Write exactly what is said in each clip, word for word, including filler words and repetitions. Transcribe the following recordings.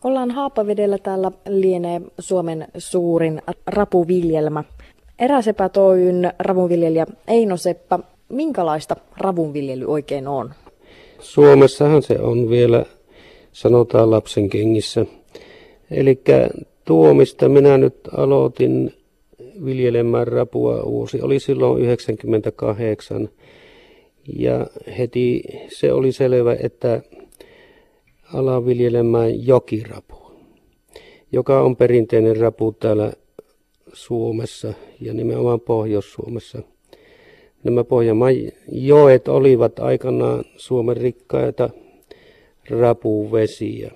Ollaan Haapavedellä, täällä lienee Suomen suurin rapuviljelmä. Eräsepät Oy:n ravunviljelijä Eino Seppä, minkälaista ravunviljely oikein on? Suomessahan se on vielä, sanotaan lapsen kengissä. Eli tuo, mistä minä nyt aloitin viljelemään rapua, vuosi oli silloin yhdeksänkymmentäkahdeksan. Ja heti se oli selvä, että alan viljelemään jokirapua, joka on perinteinen rapu täällä Suomessa ja nimenomaan Pohjois-Suomessa. Nämä Pohjanmaan joet olivat aikanaan Suomen rikkaita rapuvesiä.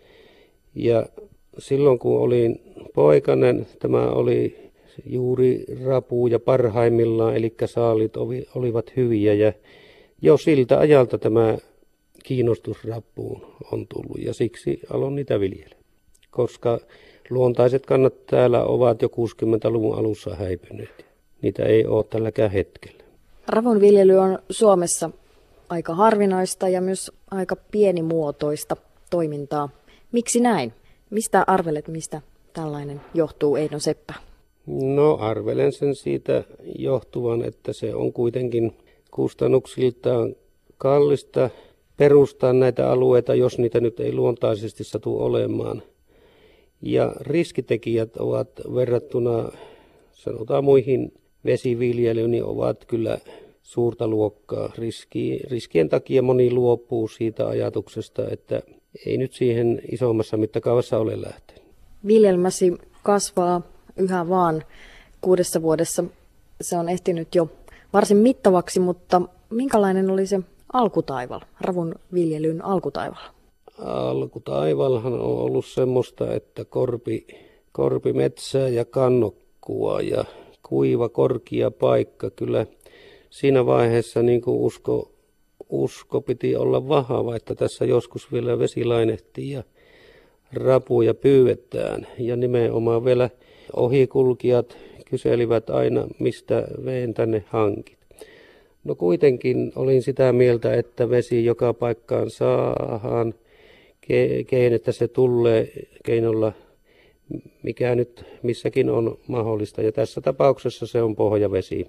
Ja silloin kun olin poikainen, tämä oli juuri rapu ja parhaimmillaan, eli saalit olivat hyviä. Ja jo siltä ajalta tämä kiinnostus rappuun on tullut ja siksi aloin niitä viljelemään, koska luontaiset kannat täällä ovat jo kuusikymmentäluvun alussa häipyneet. Niitä ei ole tälläkään hetkellä. Ravunviljely on Suomessa aika harvinaista ja myös aika pienimuotoista toimintaa. Miksi näin? Mistä arvelet, mistä tällainen johtuu, Eino Seppä? No arvelen sen siitä johtuvan, että se on kuitenkin kustannuksiltaan kallista perustaa näitä alueita, jos niitä nyt ei luontaisesti satu olemaan. Ja riskitekijät ovat verrattuna, sanotaan muihin vesiviljelyyn, niin ovat kyllä suurta luokkaa. Riski, riskien takia moni luopuu siitä ajatuksesta, että ei nyt siihen isommassa mittakaavassa ole lähtenyt. Viljelmäsi kasvaa yhä vaan kuudessa vuodessa. Se on ehtinyt jo varsin mittavaksi, mutta minkälainen oli se alkutaival, ravun viljelyn alkutaival? Alkutaivalhan on ollut semmoista, että korpi, korpimetsää ja kannokkua ja kuiva korkea paikka. Kyllä siinä vaiheessa niin kuin usko, usko piti olla vahva, että tässä joskus vielä vesi lainehtii ja rapuja pyydetään. Ja nimenomaan vielä ohikulkijat kyselivät aina, mistä veen tänne hankit. No kuitenkin olin sitä mieltä, että vesi joka paikkaan saadaan, kein, että se tulee keinolla, mikä nyt missäkin on mahdollista. Ja tässä tapauksessa se on pohjavesi.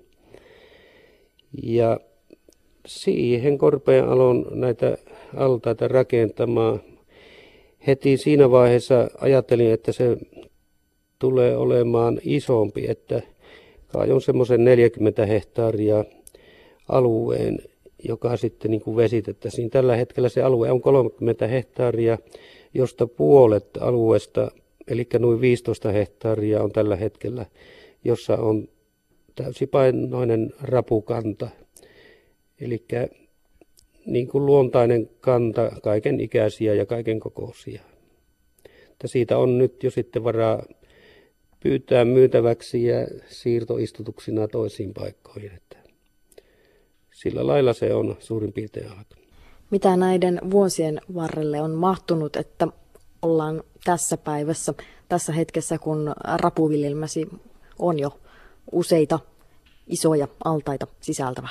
Ja siihen korpeen aloin näitä altaita rakentamaan. Heti siinä vaiheessa ajattelin, että se tulee olemaan isompi, että kai on semmoisen neljäkymmentä hehtaaria alueen, joka sitten niin kuin vesitettäisiin. Tällä hetkellä se alue on kolmekymmentä hehtaaria, josta puolet alueesta, eli noin viisitoista hehtaaria on tällä hetkellä, jossa on täysipainoinen rapukanta. Eli niin kuin luontainen kanta, kaiken ikäisiä ja kaiken kokoisia. Että siitä on nyt jo sitten varaa pyytää myytäväksi ja siirtoistutuksina toisiin paikkoihin. Että sillä lailla se on suurin piirtein alkanut. Mitä näiden vuosien varrelle on mahtunut, että ollaan tässä päivässä, tässä hetkessä, kun rapuviljelmäsi on jo useita isoja altaita sisältävä?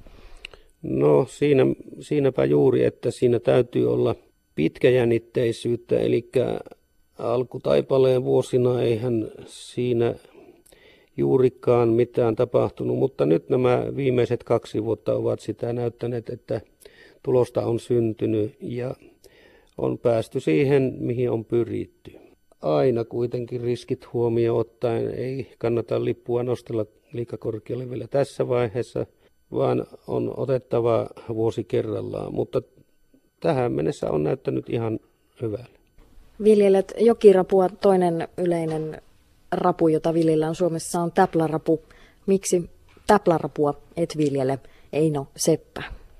No siinä, siinäpä juuri, että siinä täytyy olla pitkäjännitteisyyttä, eli alkutaipaleen vuosina eihän siinä juurikaan mitään tapahtunut, mutta nyt nämä viimeiset kaksi vuotta ovat sitä näyttäneet, että tulosta on syntynyt ja on päästy siihen, mihin on pyritty. Aina kuitenkin riskit huomioon ottaen ei kannata lippua nostella liian korkealle vielä tässä vaiheessa, vaan on otettava vuosi kerrallaan, mutta tähän mennessä on näyttänyt ihan hyvälle. Viljelet jokirapua, toinen yleinen rapu, jota viljellään Suomessa, on täplärapu. Miksi täplärapua et viljele, Eino Seppä?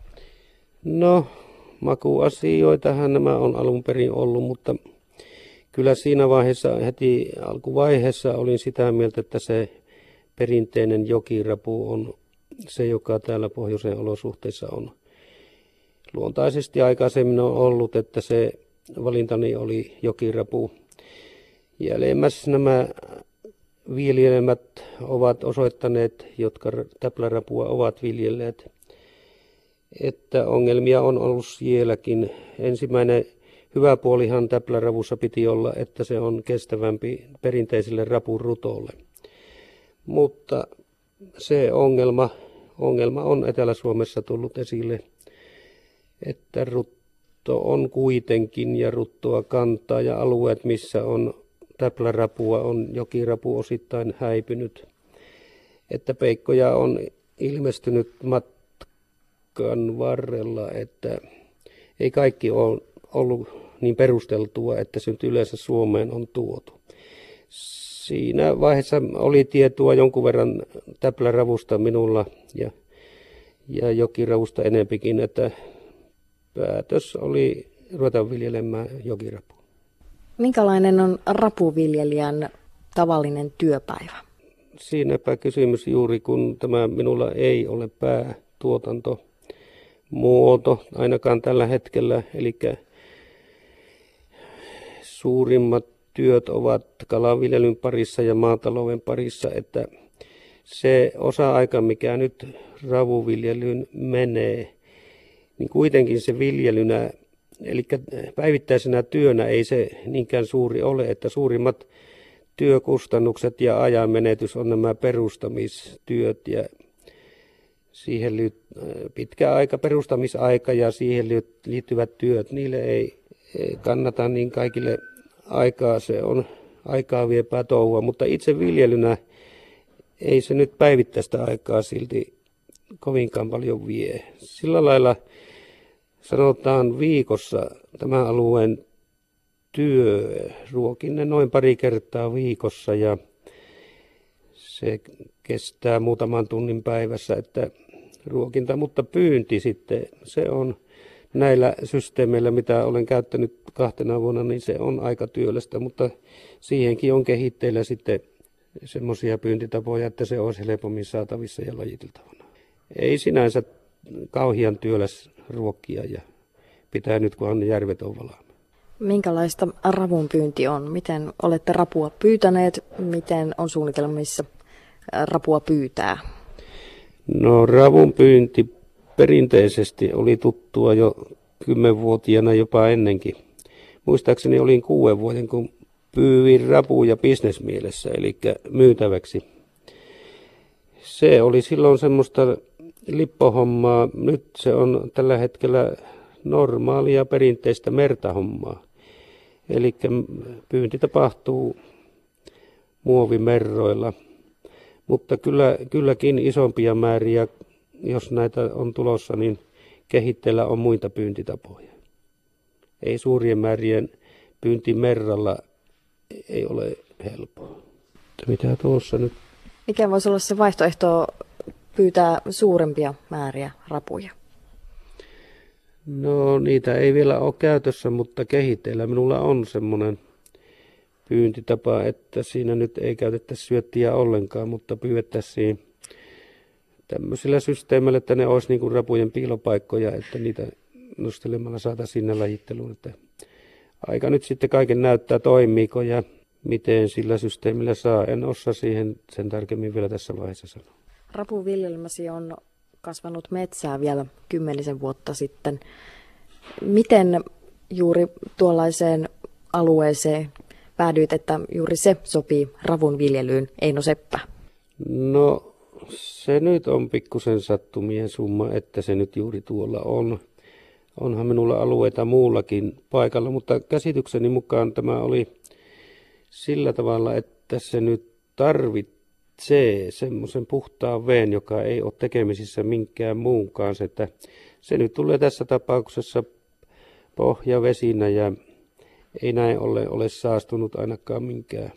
No, makuasioitahan nämä on alun perin ollut, mutta kyllä siinä vaiheessa, heti alkuvaiheessa olin sitä mieltä, että se perinteinen jokirapu on se, joka täällä pohjoisen olosuhteissa on luontaisesti aikaisemmin on ollut, että se valintani oli jokirapu. Jäljeemmäs nämä viljelmät ovat osoittaneet, jotka täplärapua ovat viljelleet, että ongelmia on ollut sielläkin. Ensimmäinen hyvä puolihan täpläravussa piti olla, että se on kestävämpi perinteiselle rapurutolle. Mutta se ongelma, ongelma on Etelä-Suomessa tullut esille, että rutto on kuitenkin ja ruttoa kantaa ja alueet, missä on täplärapua, on jokirapu osittain häipynyt. Että peikkoja on ilmestynyt matkan varrella, että ei kaikki ole ollut niin perusteltua, että se nyt yleensä Suomeen on tuotu. Siinä vaiheessa oli tietoa jonkun verran täpläravusta minulla ja, ja jokiravusta enempikin, että päätös oli ruveta viljelemään jokirapua. Minkälainen on rapuviljelijän tavallinen työpäivä? Siinäpä kysymys juuri, kun tämä minulla ei ole päätuotantomuoto ainakaan tällä hetkellä, eli suurimmat työt ovat kalanviljelyn parissa ja maatalouden parissa, että se osa-aika, mikä nyt ravuviljelyyn menee, niin kuitenkin se viljelynä, eli päivittäisenä työnä ei se niinkään suuri ole, että suurimmat työkustannukset ja ajanmenetys on nämä perustamistyöt ja siihen pitkä aika, perustamisaika ja siihen liittyvät työt, niille ei kannata niin kaikille aikaa, se on aikaa viepää touhua, mutta itse viljelynä ei se nyt päivittäistä aikaa silti kovinkaan paljon vie. Sillä lailla sanotaan viikossa tämän alueen työ, ruokinne noin pari kertaa viikossa ja se kestää muutaman tunnin päivässä, että ruokinta, mutta pyynti sitten, se on näillä systeemeillä, mitä olen käyttänyt kahtena vuonna, niin se on aika työlästä, mutta siihenkin on kehitteillä sitten semmoisia pyyntitapoja, että se olisi helpommin saatavissa ja lajiteltavana. Ei sinänsä kauhean työläs ruokkia ja pitää nyt, kunhan ne järvet on valaamme. Minkälaista ravun pyynti on? Miten olette rapua pyytäneet? Miten on suunnitelmissa rapua pyytää? No ravun pyynti perinteisesti oli tuttua jo kymmenvuotiaana jopa ennenkin. Muistaakseni olin kuuden vuoden, kun pyyvin rapuja bisnesmielessä, eli myytäväksi. Se oli silloin semmoista lippohommaa. Nyt se on tällä hetkellä normaalia perinteistä mertahommaa. Eli pyynti tapahtuu muovimerroilla, mutta kyllä, kylläkin isompia määriä, jos näitä on tulossa, niin kehitteillä on muita pyyntitapoja. Ei suurien määrien pyynti merralla ei ole helppoa. Mitä tuossa nyt? Mikä voisi olla se vaihtoehto pyytää suurempia määriä rapuja? No niitä ei vielä ole käytössä, mutta kehitteillä minulla on semmoinen pyyntitapa, että siinä nyt ei käytettäisi syöttiä ollenkaan, mutta pyydettäisiin tämmöisillä systeemeillä, että ne olisi niin kuin rapujen piilopaikkoja, että niitä nostelemalla saataisiin sinne lajitteluun. Että aika nyt sitten kaiken näyttää, toimiiko ja miten sillä systeemillä saa. En osaa siihen sen tarkemmin vielä tässä vaiheessa sanoa. Rapuviljelmäsi on kasvanut metsää vielä kymmenisen vuotta sitten. Miten juuri tuollaiseen alueeseen päädyit, että juuri se sopii ravun viljelyyn, Eino Seppä? No se nyt on pikkusen sattumien summa, että se nyt juuri tuolla on. Onhan minulla alueita muullakin paikalla, mutta käsitykseni mukaan tämä oli sillä tavalla, että se nyt tarvitsee semmoisen puhtaan veen, joka ei ole tekemisissä minkään muun kanssa. Että se nyt tulee tässä tapauksessa pohjavesinä ja ei näin ole, ole saastunut ainakaan minkään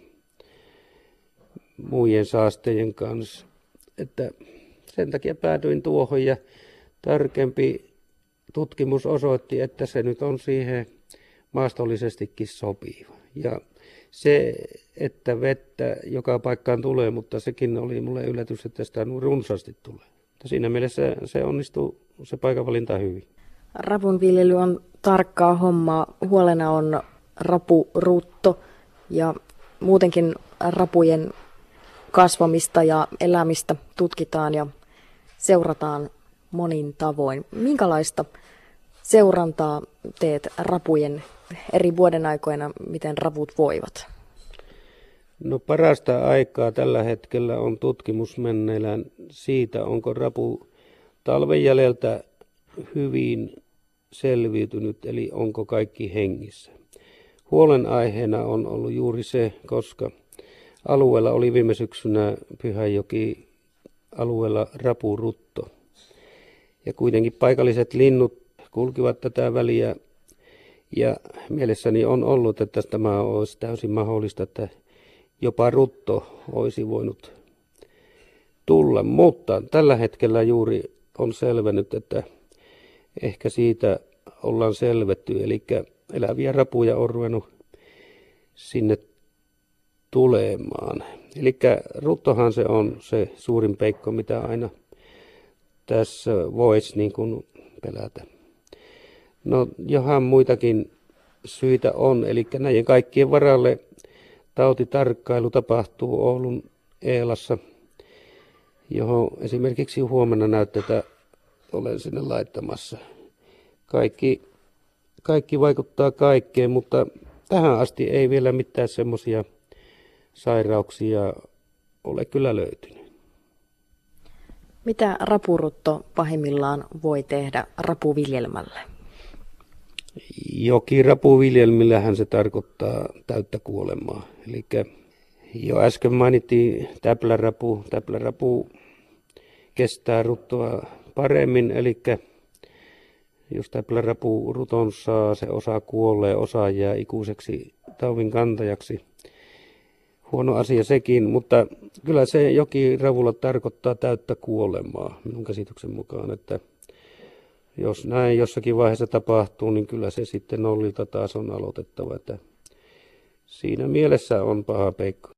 muiden saasteiden kanssa. Että sen takia päädyin tuohon ja tarkempi tutkimus osoitti, että se nyt on siihen maastollisestikin sopiva. Ja se, että vettä joka paikkaan tulee, mutta sekin oli mulle yllätys, että sitä runsaasti tulee. Siinä mielessä se onnistuu se paikavalinta hyvin. Ravun viljely on tarkkaa hommaa. Huolena on rapurutto ja muutenkin rapujen kasvamista ja elämistä tutkitaan ja seurataan monin tavoin. Minkälaista seurantaa teet rapujen eri vuoden aikoina, miten raput voivat? No parasta aikaa tällä hetkellä on tutkimus menneillään siitä, onko rapu talven jäljeltä hyvin selviytynyt, eli onko kaikki hengissä. Huolenaiheena on ollut juuri se, koska alueella oli viime syksynä Pyhäjoki alueella rapurutto. Ja kuitenkin paikalliset linnut kulkivat tätä väliä ja mielessäni on ollut, että tämä olisi täysin mahdollista, että jopa rutto olisi voinut tulla, mutta tällä hetkellä juuri on selvennyt, että ehkä siitä ollaan selvetty, eli eläviä rapuja on ruvennut sinne tulemaan. Eli ruttohan se on se suurin peikko, mitä aina tässä voisi niin kuin pelätä. No johan muitakin syitä on, eli näiden kaikkien varalle tautitarkkailu tapahtuu Oulun Eelassa, johon esimerkiksi huomenna näytteitä olen sinne laittamassa. Kaikki, kaikki vaikuttaa kaikkeen, mutta tähän asti ei vielä mitään semmoisia sairauksia ole kyllä löytynyt. Mitä rapurutto pahimmillaan voi tehdä rapuviljelmälle? Jokirapuviljelmillähän se tarkoittaa täyttä kuolemaa. Eli jo äsken mainittiin täplärapu. Täplärapu kestää ruttoa paremmin, eli jos täplärapu ruton saa, se osa kuolee, osa jää ikuiseksi tauvin kantajaksi. Huono asia sekin, mutta kyllä se jokiravulla tarkoittaa täyttä kuolemaa minun käsityksen mukaan, että jos näin jossakin vaiheessa tapahtuu, niin kyllä se sitten nollilta taas on aloitettava, että siinä mielessä on paha peikko.